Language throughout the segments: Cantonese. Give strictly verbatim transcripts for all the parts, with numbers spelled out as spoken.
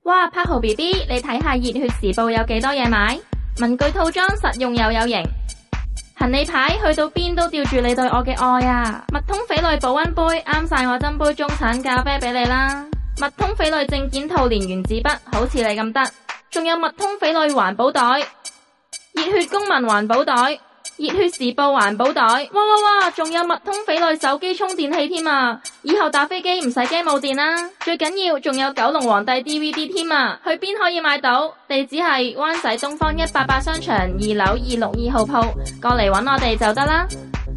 哇，柏豪 B B， 你睇下熱血時報有幾多嘢買？文具套裝實用又有型，行李牌去到邊都吊住你對我嘅愛啊！麥通翡翠保溫杯啱晒我斟杯中產咖啡俾你啦！麥通翡翠證件套連原子筆好似你咁得，仲有麥通翡翠環保袋、熱血公民環保袋、熱血時報環保袋，哇哇哇！仲有麥通翡翠手機充電器添啊！以後打飛機唔使驚冇電啦，最緊要仲有九龍皇帝 D V D 添啊！去邊可以買到？地址係灣仔東方一八八商場二樓二六二號鋪，過嚟搵我哋就得啦。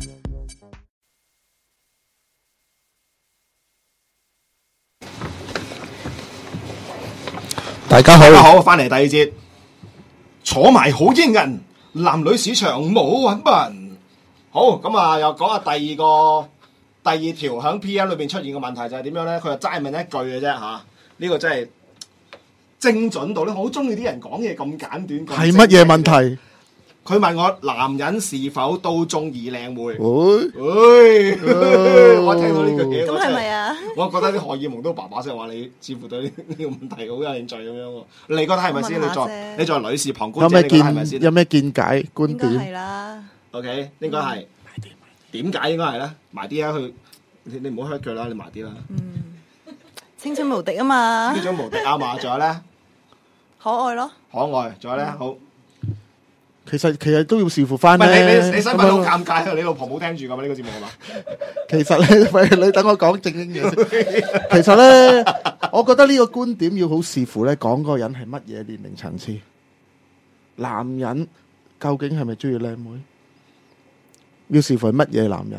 大家好， 大家好，翻嚟第二節，坐埋好英人，男女市場冇揾笨。好，咁啊，又講下第二個第二條喺 P M 裏邊出現嘅問題就係點樣咧？佢就齋問一句嘅啫吓，呢、這個真係精準到咧，我好中意啲人講嘢咁簡短。 係乜嘢問題？ 佢問我男人是否都中意靚妹？ 喂喂，我聽到呢句嘢， 咁係咪啊？ 我覺得啲荷爾蒙都爸爸聲話你，似乎對呢個問題好有興趣咁樣喎。你覺得係咪先？你作你作為女士旁觀者， 有咩你覺得係咪先？ 見有咩見解觀應該係點？ 啦。 OK， 應該係。點解應該係咧？埋啲啊，去你你唔好 hurt 佢啦，你埋啲啦。 嗯，青春無敵啊嘛！ 呢種無敵啱嘛？仲有咧， 可愛咯。 可愛，仲有咧，好。 其實其實都要視乎翻唔係你咧。 你你身份好尷尬啊！你老婆冇聽住㗎嘛？呢個節目係嘛？ 其實咧，喂，你等我講正經嘢先。其實咧，我覺得呢個觀點要好視乎咧，講嗰個人係乜嘢年齡層次。男人究竟係咪中意靚妹？要視乎係乜嘢男人。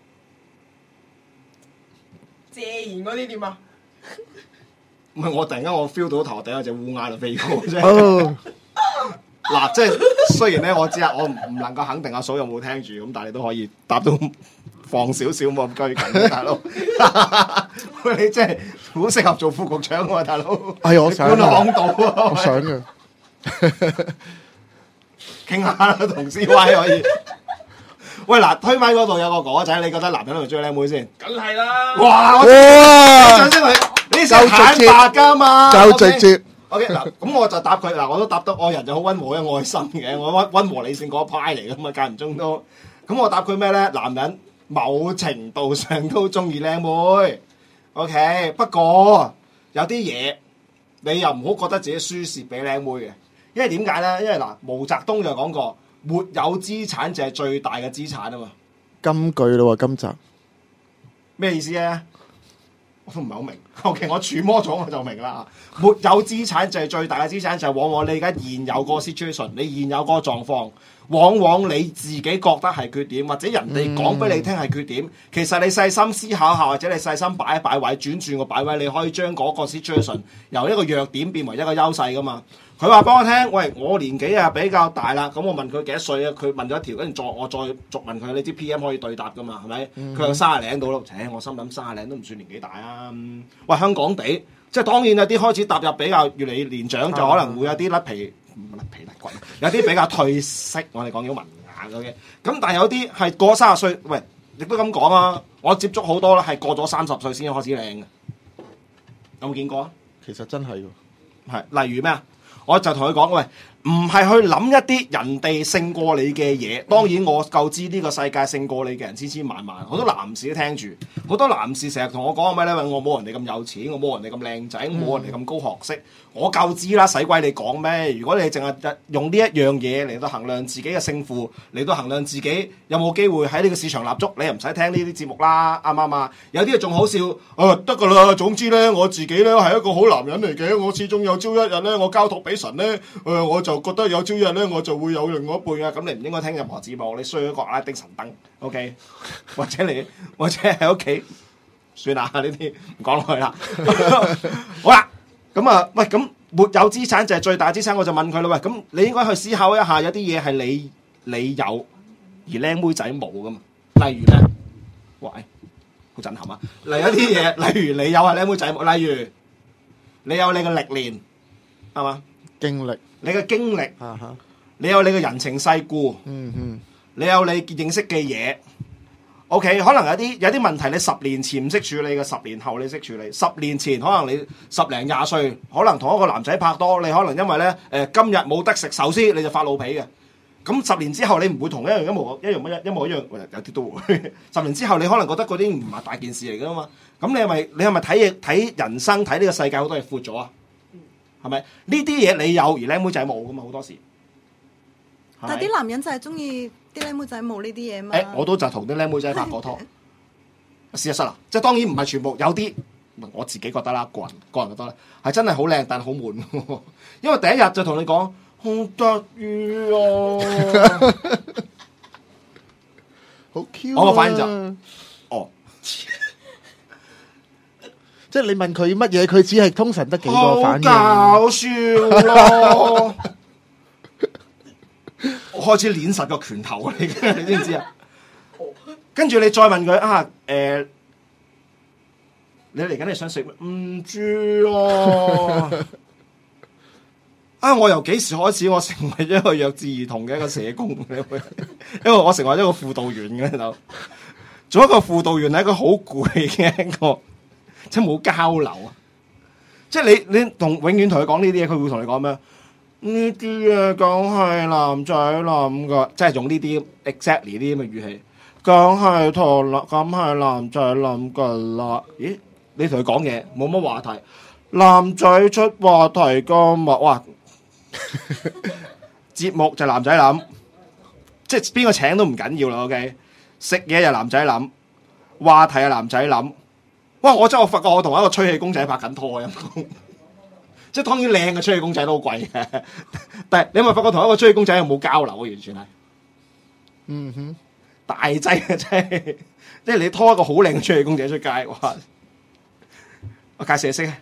謝賢嗰啲點啊？ 唔係我突然間我 feel 到頭頂有隻烏鴉喺度飛過啫。 哦， 嗱，即係雖然咧，我知啊，我唔唔能夠肯定阿嫂有冇聽住，咁但係你都可以答到放少少冇咁拘謹，大佬。喂，你真係好適合做副局長喎，大佬。 係我想官腔到啊！ 我想嘅。 傾下啦，同 C Y 可以。喂，嗱，推麥嗰度有個哥哥仔，你覺得男人係咪中意靚妹先？ 梗係啦！ 哇！我哇！ 掌聲佢，呢時候坦白噶嘛， 夠直接。 O K 嗱，咁我就答佢嗱，我都答得我人就好溫和嘅愛心嘅，我溫溫和理性嗰一派嚟噶嘛，間唔中都。咁我答佢咩咧？男人某程度上都中意靚妹。O K， 不過有啲嘢你又唔好覺得自己輸蝕俾靚妹嘅，因為點解咧？因為嗱，毛澤東就講過，沒有資產就係最大嘅資產啊嘛。 金句咯喎，今集咩意思咧？我都唔係好明。OK， 我揣摩咗我就明啦。沒有資產就係最大嘅資產，就係往往你而家現有個 situation，你現有個狀況，往往你自己覺得係缺點，或者人哋講俾你聽係缺點。嗯、其實你細心思考下，或者你細心擺一擺位，轉轉個擺位，你可以將嗰個 situation 由一個弱點變為一個優勢噶嘛。佢話俾我聽，喂，我年紀啊比較大啦，咁我問佢幾多歲啊？佢問咗一條，跟住再我再續問佢，你啲 P M 可以對答噶嘛？係咪？佢、嗯、有三廿零到咯，誒，我心諗三廿零都唔算年紀大啊。喂，香港地，即係當然有啲開始踏入比較越嚟越年長，就可能會有啲甩皮甩皮甩骨，有啲比較褪色。我哋講咗文雅嘅，咁但係有啲係過三十歲，喂，亦都咁講啊。我接觸好多啦，係過咗三十歲先開始靚嘅，有冇見過啊？ 其實真係喎， 係例如咩啊？我就同佢講，喂，唔係去諗一啲人哋勝過你嘅嘢。當然我夠知呢個世界勝過你嘅人千千萬萬，好多男士都聽住，好多男士成日同我講咩咧？我冇人哋咁有錢，我冇人哋咁靚仔，冇人哋咁高學識。我夠知啦，使鬼你講咩？如果你淨係用呢一樣嘢嚟到衡量自己嘅勝負，嚟到衡量自己有冇機會喺呢個市場立足，你又唔使聽呢啲節目啦，啱唔啱啊？有啲仲好笑，啊得噶啦，總之咧我自己咧係一個好男人嚟嘅，我始終有朝一日咧，我交託俾神咧，誒、呃、我就覺得有朝一日咧，我就會有另外一半啊！咁你唔應該聽任何節目，你需要一個阿拉丁神燈 ，OK？ 或者你或者喺屋企算啦，呢啲唔講落去啦。好啦。咁啊，喂，咁沒有資產就係最大資產，我就問佢啦，喂，咁你應該去思考一下，有啲嘢係你你有而靚妹仔冇噶嘛？例如咧，喂，好震撼啊！例如一啲嘢，例如你有係靚妹仔冇，例如你有你嘅歷練，係嘛？ 經歷， 你嘅經歷， 啊哈， 你有你嘅人情世故， 嗯嗯， 你有你認識嘅嘢， OK， 可能有啲有啲問題，你十年前唔識處理嘅，十年後你識處理。十年前可能你十零廿歲，可能同一個男仔拍拖，你可能因為咧誒、呃、今日冇得食壽司，你就發老脾嘅。咁十年之後你唔會同一樣一模一樣乜一模一樣，有啲都會。十年之後你可能覺得嗰啲唔係大件事嚟噶嘛。咁你係咪你係咪睇嘢睇人生睇呢個世界好多嘢闊咗啊？係咪呢啲嘢你有而靚妹仔冇噶嘛？好多時。 但係啲男人就係中意啲靚妹仔冇呢啲嘢嘛。 誒，我都就同啲靚妹仔拍過拖。事實上啦，即係當然唔係全部，有啲我自己覺得啦，個人個人覺得咧係真係好靚，但係好悶。因為第一日就同你講好得意啊， 好 Q。 我個反應就哦， 即係你問佢乜嘢，佢只係通常得幾個反應。 好搞笑咯！我開始捏實個拳頭啊！你你知唔知啊？跟住你再問佢啊，誒、呃，你嚟緊你想食咩？唔知啊！啊，我由幾時開始我成為一個弱智兒童嘅一個社工？因為我成為一個輔導員嘅就做一個輔導員係一個好攰嘅一個，即係冇交流啊！即係你你同永遠同佢講呢啲嘢，佢會同你講咩？呢啲啊，梗係男仔諗噶，即係用呢啲 exactly 呢啲咁嘅語氣，梗係同男，梗係男仔諗噶啦。咦？你同佢講嘢冇乜話題，男仔出話題噶嘛？哇！節目就男仔諗，即係邊個請都唔緊要啦。OK， 食嘢就男仔諗，話題係男仔諗。哇！我真係我發覺我同一個吹氣公仔拍緊拖啊！即係當然靚嘅吹氣公仔都好貴嘅，但係你有冇發覺同一個吹氣公仔有冇交流啊？完全係， 嗯哼， 大劑嘅真係，即係你拖一個好靚嘅吹氣公仔出街，哇！我介紹你識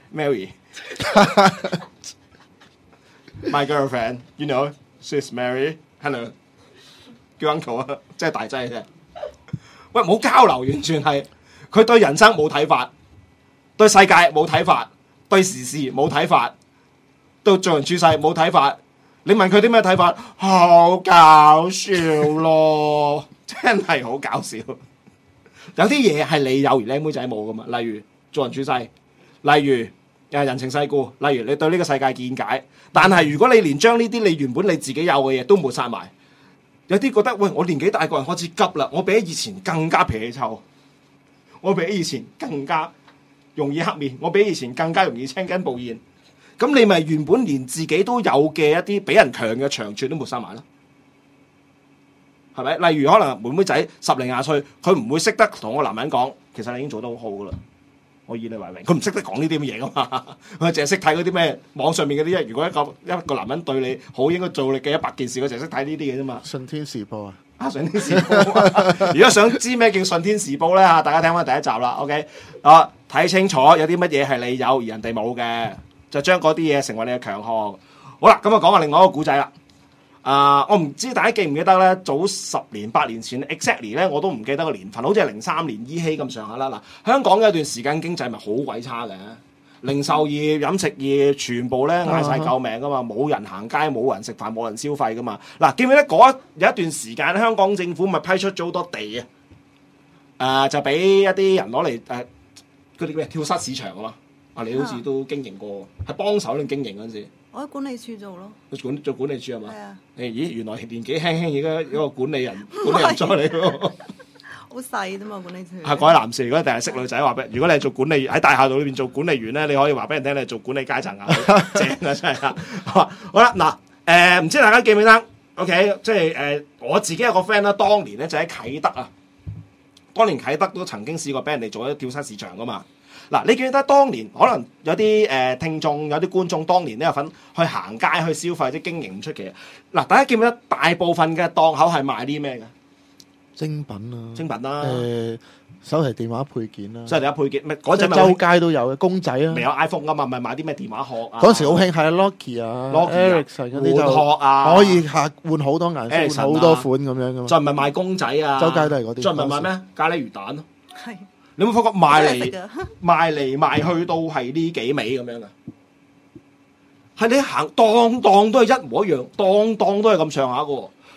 Mary，my girlfriend，you know she's Mary，hello，叫 uncle 啊，真係大劑嘅啫。喂，冇交流，完全係佢對人生冇睇法，對世界冇睇法，對時事冇睇法。到做人處世冇睇法，你問佢啲咩睇法？好搞笑咯，真係好搞笑。有啲嘢係你有而靚妹仔冇噶嘛？例如做人處世，例如誒人情世故，例如你對呢個世界見解。但係如果你連將呢啲你原本你自己有嘅嘢都抹殺埋，有啲覺得喂，我年紀大個人開始急啦，我比起以前更加脾氣臭，我比起以前更加容易黑面，我比起以前更加容易青筋暴現。咁你咪原本連自己都有嘅一啲比人強嘅長處都抹殺埋咯，係咪？例如可能妹妹仔十零廿歲，佢唔會識得同個男人講，其實你已經做得好好噶啦，我以你為榮。佢唔識得講呢啲咁嘢噶嘛，佢淨係識睇嗰啲咩網上面嗰啲。如果一個一個男人對你好，應該做你嘅一百件事，佢淨係識睇呢啲嘢啫嘛。 順天時報啊！ 啊，順天時報！如果想知咩叫順天時報咧嚇，大家聽翻第一集啦。OK， 啊，睇清楚有啲乜嘢係你有而人哋冇嘅。就將嗰啲嘢成為你嘅強項。好啦，咁啊講下另外一個古仔啦。啊、呃，我唔知大家記唔記得咧？早十年八年前 exactly 咧，我都唔記得個年份，好似係零三年依稀咁上下啦。嗱，香港有一段時間經濟咪好鬼差嘅，零售業、飲食業全部咧嗌晒救命噶嘛，冇人行街，冇人食飯，冇人消費噶嘛。嗱，記唔記得嗰有一段時間香港政府咪批出咗好多地啊？誒、呃，就俾一啲人攞嚟誒嗰啲咩跳蚤市場啊嘛。啊！你好似都經營過，係幫手定經營嗰陣時？ 我喺管理處做咯。 管做管理處係嘛？ 係啊。 誒咦，原來年紀輕輕而家一個管理人，管理人助嚟喎。 好細啫嘛，管理處。 係各位男士，如果定係識女仔話俾，如果你係做管理喺大廈度裏邊做管理員咧，你可以話俾人聽你係做管理階層啊，正啊真係啊！好啦，嗱誒，唔知大家記唔記得 ？OK， 即係誒、呃、我自己有個 friend 啦，當年咧就喺啟德啊，當年啟德都曾經試過俾人哋做一跳蚤市場噶嘛。嗱，你記得當年可能有啲誒、呃、聽眾、有啲觀眾，當年都有份去行街去消費，即係經營唔出奇。嗱，大家記唔記得大部分嘅檔口係賣啲咩嘅？ 精品啦、啊， 精品啦、啊，誒、 呃、手提電話配件啦、啊， 手提電話配件，咩嗰陣咪周街都有嘅公仔啊， 未有 iPhone 啊嘛，咪買啲咩電話殼啊？ 嗰陣時好興係 Nokia 啊 Ericsson 嗰啲就殼啊， 可以下換好多顏色，換好多款咁樣噶嘛。 再唔係賣公仔啊， 周街都係嗰啲。 再唔係賣咩？咖喱魚蛋咯。 係。 你有冇發覺賣嚟賣嚟賣去都係呢幾味咁樣噶？係你行檔檔都係一模一樣，檔檔都係咁上下噶。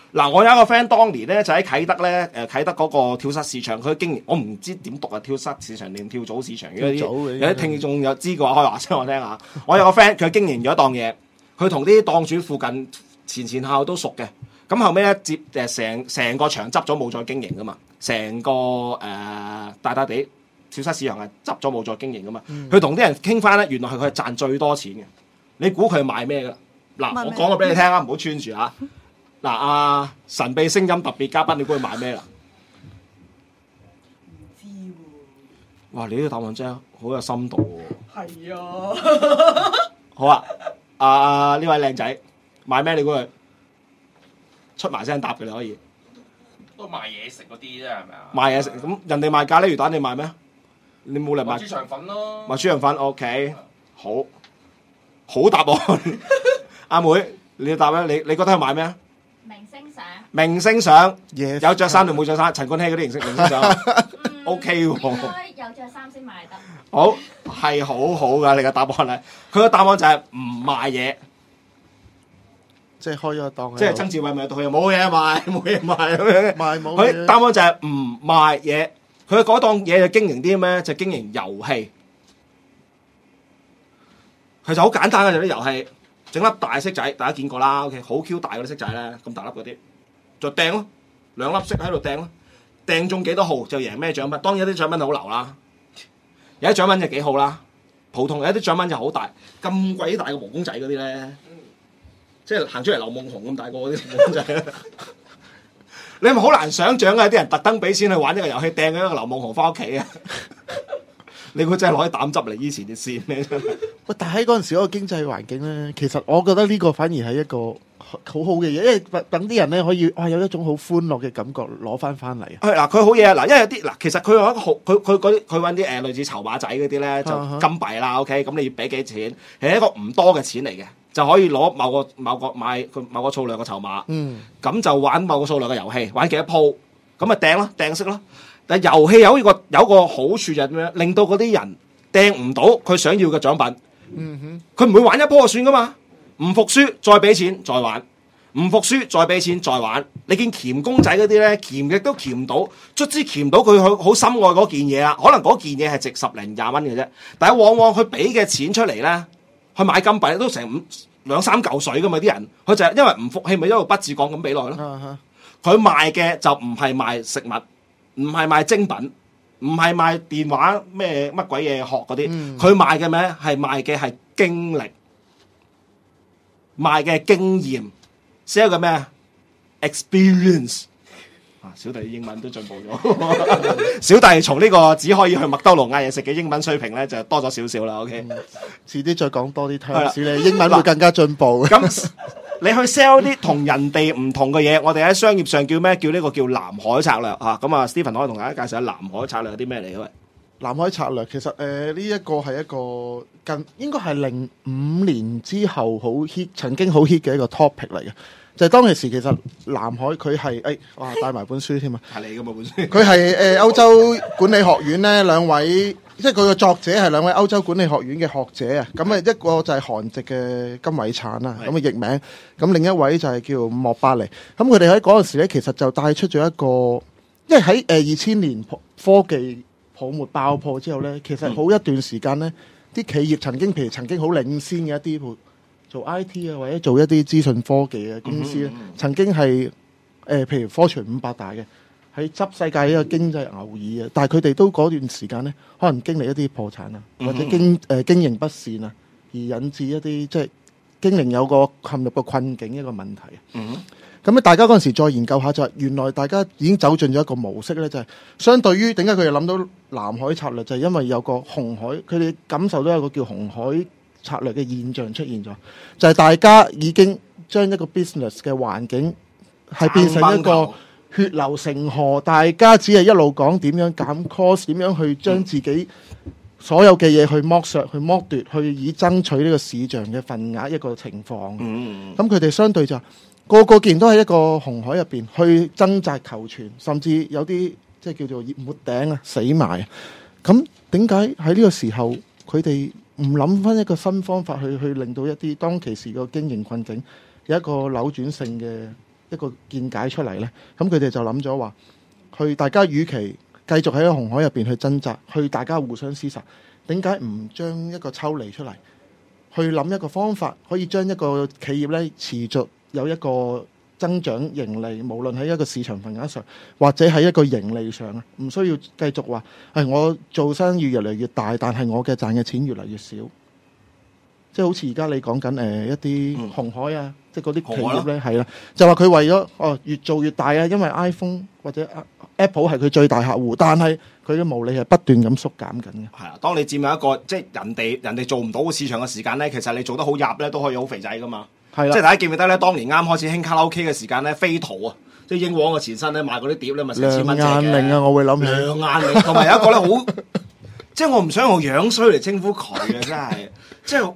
嗱，我有一個 friend 當年咧就喺啟德咧，誒啟德嗰個跳蚤市場，佢經營我唔知點讀啊，跳蚤市場定跳蚤市場？有啲有啲聽眾有知嘅話，可以話聲我聽下。我有個 friend 佢經營咗一檔嘢，佢同啲檔主附近前前後後都熟嘅。咁後尾咧接誒成成個場執咗冇再經營噶嘛，成個誒、呃、大大地跳蚤市場係執咗冇再經營噶嘛。佢同啲人傾翻咧，原來係佢係賺最多錢嘅。你估佢係賣咩㗎？嗱，我講個俾你聽啊，唔好穿住啊！嗱，阿神秘聲音特別嘉賓，你估佢買咩啦？ 唔知喎。 哇！你呢個答案真係好有深度喎。 係啊。 好啊，阿呢位靚仔買咩？你估佢出埋聲答嘅你可以。 都賣嘢食嗰啲啫，係咪啊？ 賣嘢食咁，人哋賣咖喱魚蛋，你賣咩？你冇嚟賣豬腸粉咯。 賣豬腸粉 ，OK， 好，好答案。阿妹，你要答咩？你你覺得佢買咩啊？ 明星相， 明星相 Yes 有着衫定冇着衫？陳冠希嗰啲形式明星相 ，OK 喎。 應該有着衫先買得。 好，係好好噶，你嘅答案係，佢個答案就係唔賣嘢， 即係開咗個檔， 即係曾志偉咪到佢又冇嘢賣，冇嘢賣咁樣。 賣冇嘢。 佢答案就係唔賣嘢，佢嗰檔嘢就經營啲咩？就經營遊戲，其實好簡單嘅就啲遊戲。整粒大骰仔，大家見過啦 ，OK， 好 Q 大嗰啲骰仔咧，咁大粒嗰啲，就掟咯，兩粒骰喺度掟咯，掟中幾多號就贏咩獎品。當然有啲獎品就好流啦，有啲獎品就幾好啦，普通有啲獎品就好大，咁鬼大個毛公仔嗰啲咧，即係行出嚟劉夢熊咁大個嗰啲毛公仔，你係咪好難想像啊？啲人特登俾錢去玩呢個遊戲，掟咗一個劉夢熊翻屋企啊！你估真係攞啲膽汁嚟以前啲線咩？ 喂，但係喺嗰陣時嗰個經濟環境咧，其實我覺得呢個反而係一個好好嘅嘢，因為等啲人咧可以哇有一種好歡樂嘅感覺攞翻翻嚟啊！ 係嗱，佢好嘢啊！嗱，因為有啲嗱，其實佢有一個好，佢佢嗰啲佢揾啲誒類似籌碼仔嗰啲咧，就金幣啦。OK，咁你要俾幾錢？係一個唔多嘅錢嚟嘅，就可以攞某個某個買佢某個數量嘅籌碼。嗯，咁就玩某個數量嘅遊戲，玩幾多鋪，咁咪掟咯，掟色咯。但係遊戲有呢個有個好處就係點樣？令到嗰啲人掟唔到佢想要嘅獎品。嗯哼，佢唔會玩一波就算噶嘛，唔服輸再俾錢再玩，唔服輸再俾錢再玩。你見鉗公仔嗰啲咧，鉗極都鉗唔到，卒之鉗唔到佢好好深愛嗰件嘢啦。可能嗰件嘢係值十零廿蚊嘅啫，但係往往佢俾嘅錢出嚟咧，去買金幣都成五兩三嚿水噶嘛啲人，佢就係因為唔服氣，咪一路不自覺咁俾落去咯。佢賣嘅就唔係賣食物。唔係賣精品，唔係賣電話咩乜鬼嘢學嗰啲，佢、嗯、賣嘅咩？係賣嘅係經歷，賣嘅經驗，寫一個咩 experience 啊！小弟英文都進步咗，小弟從呢個只可以去麥當勞嗌嘢食嘅英文水平咧，就多咗少少啦。OK， 遲啲再講多啲聽，你英文會更加進步。 咁你去 sell 啲同人哋唔同嘅嘢，我哋喺商業上叫咩？叫呢個叫藍海策略嚇。咁啊 ，Stephen 可以同大家介紹下藍海策略有啲咩嚟嘅喂？ 藍海策略其實誒呢一個係一個近應該係零五年之後好 hit，曾經好 hit 嘅一個 topic 嚟嘅。就係、是、當其時其實藍海佢係誒哇帶埋本書添啊！ 係你㗎嘛本書？ 佢係誒歐洲管理學院咧兩位。即係佢個作者係兩位歐洲管理學院嘅學者啊，咁啊一個就係韓籍嘅金偉燦啦，咁啊譯名，咁另一位就係叫莫巴尼，咁佢哋喺嗰陣時咧，其實就帶出咗一個，因為喺誒二千年科技泡沫爆破之後咧，其實好一段時間咧，啲企業曾經譬如曾經好領先嘅一啲做 I T 啊，或者做一啲資訊科技嘅公司咧，曾經係誒譬如科傳五百大嘅。喺執世界呢個經濟牛耳啊，但係佢哋都嗰段時間咧，可能經歷一啲破產啊，或者經誒、呃、經營不善啊，而引致一啲即係經營有個陷入個困境一個問題。嗯，咁咧大家嗰陣時再研究下就係、是、原來大家已經走進咗一個模式咧，就係、是、相對於點解佢哋諗到藍海策略，就係、是、因為有個紅海，佢哋感受到有個叫紅海策略嘅現象出現咗，就係、是、大家已經將一個 business 嘅環境係變成一個血流成河，大家只係一路講點樣減 cost， 點樣去將自己所有嘅嘢去剝削、去剝奪、去以爭取呢個市場嘅份額一個情況。咁佢哋相對就個個既然都喺一個紅海入邊去掙扎求存，甚至有啲即係叫做沒頂啊、死埋。咁點解喺呢個時候佢哋唔諗翻一個新方法去去令到一啲當其時個經營困境有一個扭轉性嘅一個見解出嚟呢？咁佢哋就諗咗話，去大家與其繼續喺個紅海入邊去掙扎，去大家互相廝殺，點解唔將一個抽離出嚟，去諗一個方法，可以將一個企業呢持續有一個增長盈利，無論喺一個市場份額上，或者喺一個盈利上啊，唔需要繼續話係我做生意越嚟越大，但係我嘅賺嘅錢越嚟越少。即係好似而家你講緊誒一啲紅海啊，嗯、即係嗰啲企業咧，係啦，就話佢為咗哦越做越大啊，因為 iPhone 或者 Apple 係佢最大客戶，但係佢嘅毛利係不斷咁縮減緊嘅。 係啊，當你佔有一個即係人哋人哋做唔到嘅市場嘅時間咧，其實你做得好入咧都可以好肥仔噶嘛。係啦，即係大家記唔記得咧？當年啱開始興卡拉 OK 嘅時間咧，飛圖啊，即係英皇嘅前身咧，賣嗰啲碟咧，咪成千蚊隻嘅。 梁雁翎啊，我會諗起梁雁翎，同埋有一個咧好，即係我唔想用樣衰嚟稱呼佢嘅，真係即係。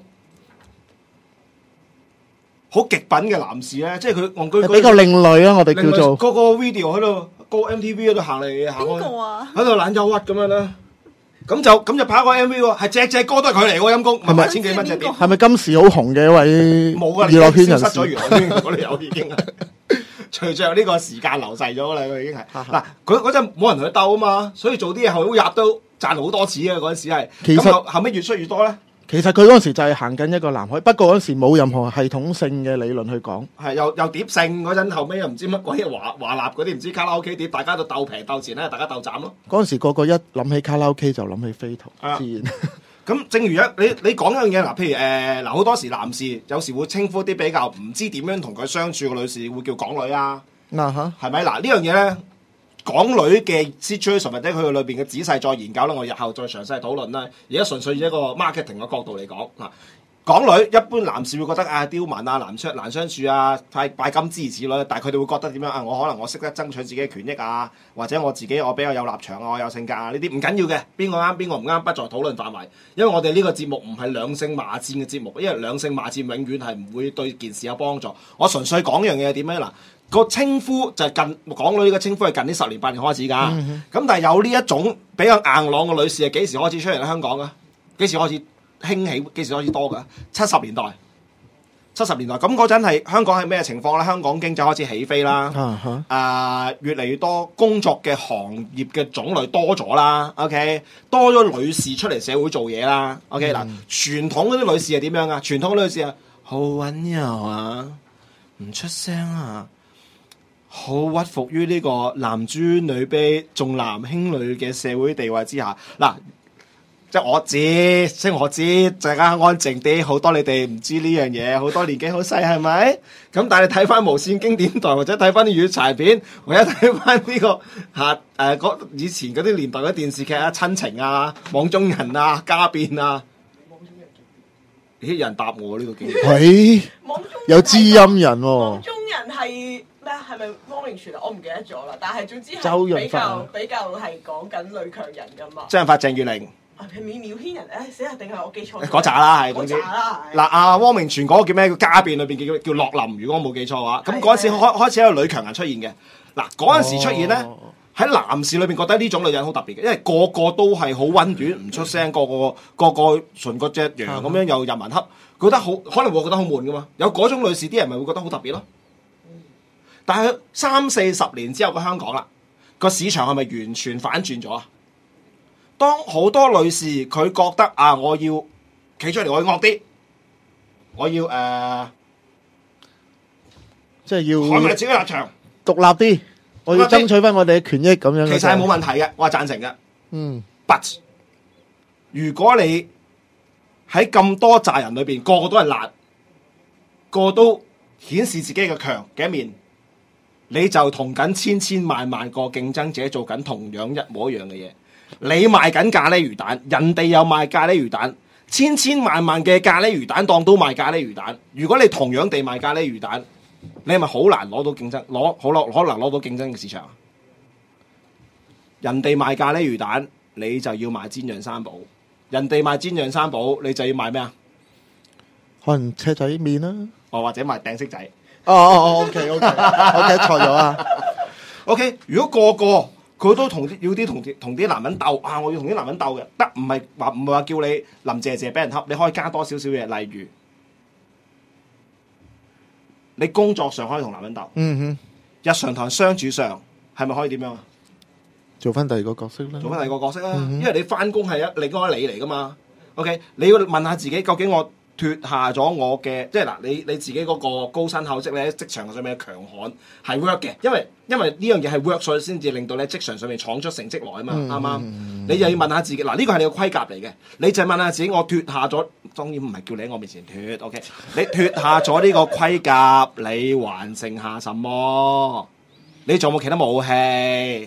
好極品嘅男士咧，即係佢戇居居， 比較另類啊！我哋叫做個個 video 喺度，個 M T V 喺度行嚟行去， 邊個啊？ 喺度懶憂鬱咁樣啦。咁就咁就拍個 M V 喎，係隻隻歌都係佢嚟喎，陰公，係咪千幾蚊隻碟？ 係咪今時好紅嘅一位冇啊？ 娛樂圈人士？ 消失咗娛樂圈嗰度有已經係，隨着呢個時間流逝咗啦，佢已經係嗱，佢嗰陣冇人同佢鬥啊嘛，所以做啲嘢好入都賺好多錢嘅嗰陣時係。 其實後後尾越出越多咧。 其實佢嗰陣時就係行緊一個南海，不過嗰陣時冇任何系統性嘅理論去講。 係又又碟性嗰陣，後尾又唔知乜鬼華華納嗰啲唔知卡拉 OK 碟，大家都鬥平鬥錢咧，大家鬥斬咯。 嗰陣時個個一諗起卡拉 OK 就諗起飛圖， 啊、 自然。 咁正如一你你講一樣嘢嗱，譬如誒嗱好多時男士有時會稱呼啲比較唔知點樣同佢相處嘅女士，會叫港女啊。 嗱嚇， 係咪嗱呢樣嘢咧？港女嘅 situation 或者佢裏邊嘅仔細再研究啦，我日後再詳細討論啦。而家純粹以一個 marketing 嘅角度嚟講，嗱，港女一般男士會覺得啊刁蠻啊難相難相處啊太拜金諸如此類，但係佢哋會覺得點樣啊？我可能我識得爭取自己嘅權益啊，或者我自己我比較有立場啊，我有性格啊，呢啲唔緊要嘅，邊個啱邊個唔啱不在討論範圍。因為我哋呢個節目唔係兩性罵戰嘅節目，因為兩性罵戰永遠係唔會對件事有幫助。我純粹講一樣嘢點樣嗱。個稱呼就係近港女呢個稱呼係近呢十年八年開始㗎，咁、嗯、但係有呢一種比較硬朗嘅女士係幾時開始出嚟喺香港㗎？幾時開始興起？幾時開始多㗎？七十年代，七十年代咁嗰陣係香港係咩情況咧？香港經濟開始起飛啦，啊、uh huh. 呃，越嚟越多工作嘅行業嘅種類多咗啦 ，OK， 多咗女士出嚟社會做嘢啦 ，OK 嗱、嗯，傳統嗰啲女士係點樣啊？傳統嗰啲女士啊，好溫柔啊，唔出聲啊。好屈服於呢個男尊女卑、重男輕女嘅社會地位之下，嗱，即係我知，即係我知，大家安靜啲，好多你哋唔知呢樣嘢，好多年紀好細，係咪？咁但係你睇翻無線經典台，或者睇翻啲粵語柴片，或者睇翻呢個嚇誒以前嗰啲年代嘅電視劇啊，親情啊、網中人啊、家變啊，咦？有人答我呢、呢個經典？ 喂，有知音人喎、哦。 網中人係。咩係咪汪明荃啊？我唔記得咗啦，但係總之係比周潤發較比較係講緊女強人噶嘛。 周潤發、鄭裕玲。 啊，係秒秒牽人誒，死人定係我記錯？ 嗰扎啦，係嗰扎啦。 嗱，阿汪明荃嗰個叫咩？叫家變裏邊叫叫樂林，如果我冇記錯嘅話。咁嗰陣時開開始有女強人出現嘅。嗱，嗰陣時出現咧，喺、哦、男士裏邊覺得呢種女人好特別嘅，因為個個都係好溫暖，唔出聲，個個個個純個隻羊咁樣又入文恰，覺得好可能會覺得好悶噶嘛。有嗰種女士，啲人咪會覺得好特別咯。但係三四十年之後嘅香港啦，個市場係咪完全反轉咗啊？當好多女士佢覺得啊，我要企出嚟，我要惡啲，我要誒，呃、 即係要捍衞自己立場， 獨立啲，我要爭取翻我哋嘅權益咁樣。 其實係冇問題嘅，我係贊成嘅。 嗯 ，but 如果你喺咁多紮人裏邊，個個都係辣，個個都顯示自己嘅強嘅一面。你就同緊千千萬萬個競爭者做緊同樣一模一樣嘅嘢，你賣緊咖喱魚蛋，人哋又賣咖喱魚蛋，千千萬萬嘅咖喱魚蛋檔都賣咖喱魚蛋。如果你同樣地賣咖喱魚蛋，你係咪好難攞到競爭？攞好攞可能攞到競爭嘅市場？人哋賣咖喱魚蛋，你就要賣煎釀三寶；人哋賣煎釀三寶，你就要賣咩啊？ 可能車仔麵啦， 哦，或者賣餅色仔。 哦哦哦 ，OK OK OK 錯咗啊 ！OK， 如果個個佢都同啲要啲同啲同啲男人鬥啊，我要同啲男人鬥嘅，得唔係話唔係話叫你林謝謝俾人恰，你可以加多少少嘢，例如你工作上可以同男人鬥， 嗯哼， 日常同人相處上係咪可以點樣啊？ 做翻第二個角色啦， 做翻第二個角色啦， 嗯哼因為你翻工係一另外一個你嚟噶嘛。OK， 你要問下自己，究竟我脱下咗我嘅，即係嗱，你你自己嗰個高薪厚職咧，職場上面嘅強悍係 work 嘅，因為因為呢樣嘢係 work，所以先至令到你喺職場上面闖出成績來啊嘛，啱唔啱？你就要問下自己，嗱呢個係你嘅盔甲嚟嘅，你就問下自己，我脱下咗，當然唔係叫你喺我面前脱 ，OK？ 你脱下咗呢個盔甲，你還剩下什麼？你仲有冇其他武器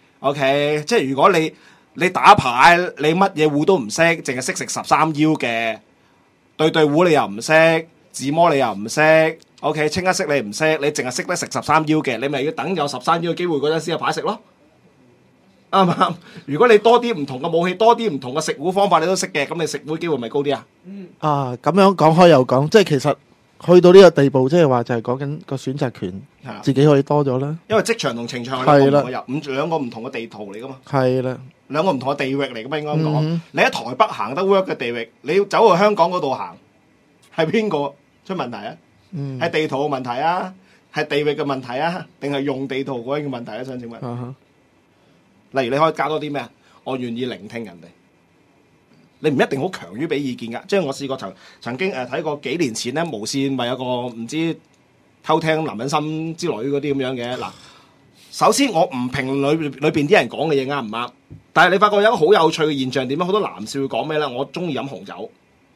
？OK， 即係如果你你打牌，你乜嘢胡都唔識，淨係識食十三幺嘅。對對胡你又唔識，自摸你又唔識 ，OK， 清一色你唔識，你淨係識得食十三幺嘅，你咪要等有十三幺嘅機會嗰陣先有牌食咯，啱唔啱？如果你多啲唔同嘅武器，多啲唔同嘅食糊方法你都識嘅，咁你食糊機會咪高啲啊？ 啊，咁樣講開又講，即係其實去到呢個地步，即係話就係講緊個選擇權，自己可以多咗啦。 因為職場同情場係兩個唔同嘅入，五兩個唔同嘅地圖嚟噶嘛。 係啦。 兩個唔同嘅地域嚟噶嘛，應該咁講。 嗯、 你喺台北行得 work 嘅地域，你要走去香港嗰度行，係邊個出問題啊？係、嗯、地圖嘅問題啊，係地域嘅問題啊，定係用地圖嗰樣嘅問題啊？想請問。 嗯、 例如你可以加多啲咩啊？我願意聆聽人哋，你唔一定好強於俾意見噶。即係我試過曾曾經誒睇過幾年前咧，無線咪有個唔知偷聽男人心之類嗰啲咁樣嘅嗱。首先我唔評論裏裏邊啲人講嘅嘢啱唔啱，但係你發覺有一個好有趣嘅現象點樣？好多男士會講咩咧？我中意飲紅酒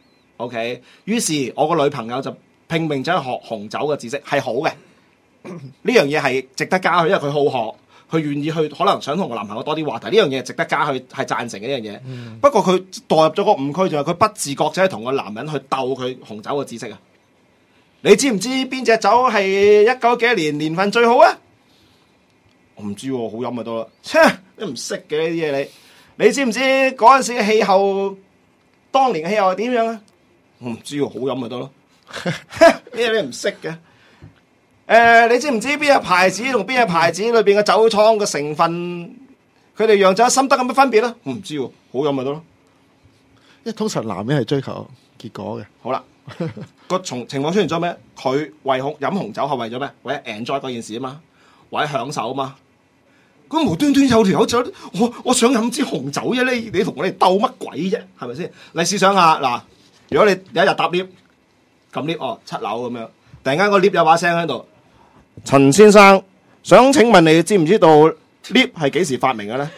，OK。於是我個女朋友就拼命走去學紅酒嘅知識，係好嘅。呢樣嘢係值得加去，因為佢好學，佢願意去，可能想同個男朋友多啲話題。呢樣嘢係值得加去，係贊成嘅一樣嘢。嗯、不過佢墮入咗個誤區，就係佢不自覺就係同個男人去鬥佢紅酒嘅知識啊！你知唔知邊隻酒係一九幾多年年份最好啊？我唔知喎，好飲咪得啦。切，你唔識嘅呢啲嘢你，你知唔知嗰陣時嘅氣候，當年嘅氣候係點樣啊？我唔知喎，好飲咪得咯。呢啲你唔識嘅。誒、呃，你知唔知邊個牌子同邊個牌子裏邊嘅酒倉嘅成分，佢哋釀酒心得有乜分別咧？我唔知喎，好飲咪得咯。 因為通常男人係追求結果嘅。 好啦，個從情況出現咗咩？佢為紅飲紅酒係為咗咩？為咗 enjoy 嗰件事啊嘛，為咗享受啊嘛。咁無端端有條友就我我想飲支紅酒啫，你你同我哋鬥乜鬼啫？係咪先？你試想下嗱，如果你有一日搭 lift，撳 lift 哦七樓咁樣，突然間個 lift 有把聲喺度，陳先生想請問你知唔知道 lift 係幾時發明嘅咧？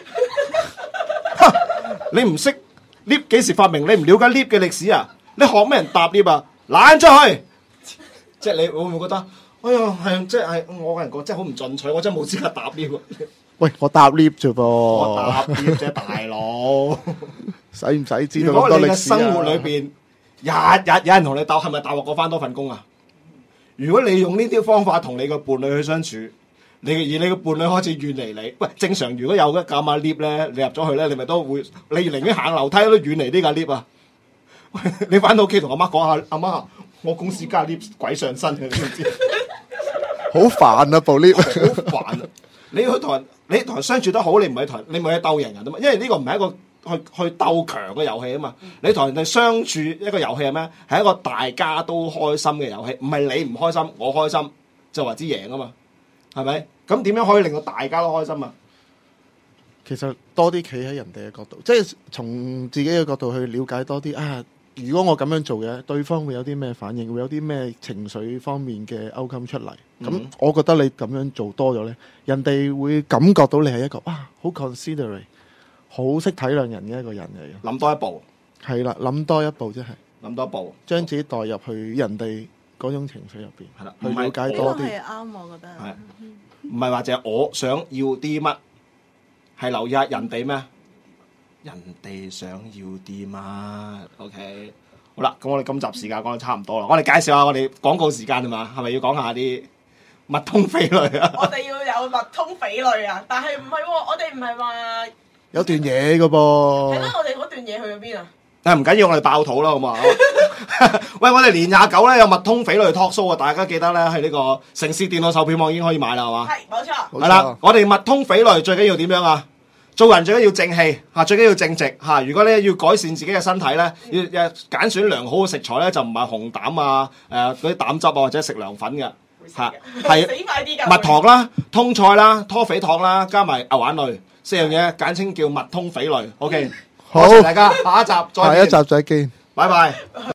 你唔識 lift 幾時發明？你唔了解 lift 嘅歷史啊？你學咩人搭 lift 啊？攬出去！即係你會唔會覺得？哎呀，係即係我個人覺真係好唔進取，我真係冇資格搭 lift。 喂，我搭 lift 啫噃， 我搭 lift 啫，大佬， 使唔使知道如果你嘅咁多歷史啊？ 生活裏邊日日有人同你鬥，係咪大鑊過翻多份工啊？如果你用呢啲方法同你個伴侶去相處，你而你個伴侶開始遠離你，喂，正常如果有嘅架 lift 咧，你入咗去咧，你咪都會，你寧願行樓梯都遠離呢架 lift 啊！喂，你翻到屋企同阿媽講下，阿媽，我公司加 lift 鬼上身嘅，你知唔知？ 好煩啊！部 lift 好煩啊！你要去同人，你同人相處得好，你唔係同人，你唔係去鬥贏人啊嘛。因為呢個唔係一個去去鬥強嘅遊戲啊嘛。你同人哋相處一個遊戲係咩？係一個大家都開心嘅遊戲，唔係你唔開心，我開心就為之贏啊嘛。係咪？咁點樣可以令到大家都開心啊？ 其實多啲企喺人哋嘅角度，即係從自己嘅角度去了解多啲啊。如果我咁樣做嘅，對方會有啲咩反應，會有啲咩情緒方面嘅 outcome 出嚟。咁、嗯、我覺得你咁樣做多咗呢，人哋會感覺到你係一個哇好 considerate、好識體諒人嘅一個人嚟嘅。 諗多一步， 係啦，諗多一步即係諗多一步， 將自己代入去人哋嗰種情緒入邊， 係啦， 去了解多啲。 係啱，我覺得。 係，唔係話就係我想要啲乜，係留意下人哋咩？人哋想要啲乜 ？OK， 好啦，咁我哋今集時間講得差唔多啦，我哋介紹下我哋廣告時間係嘛？係咪要講下啲蜜通匪類啊？ 我哋要有蜜通匪類啊，但係唔係喎，我哋唔係話有段嘢嘅噃。 係啦，我哋嗰段嘢去咗邊啊？ 誒唔緊要，我哋爆肚啦，好嘛？喂，我哋年廿九咧有蜜通匪類 talk show 啊，大家記得咧喺呢個城市電腦售票網已經可以買啦，係嘛？ 係，冇錯。 係啦，我哋蜜通匪類最緊要點樣啊？做人最緊要正氣嚇，最緊要正直嚇。如果咧要改善自己嘅身體咧，要要揀選良好嘅食材咧，就唔係紅膽啊、誒嗰啲膽汁啊或者食涼粉嘅， 死嚇嘅， 係死快啲㗎。 蜜糖啦、通菜啦、拖肥糖啦，加埋牛眼淚四樣嘢，簡稱叫蜜通肥類。OK， 好多謝大家，下一集再下一見， 集再見。 拜拜。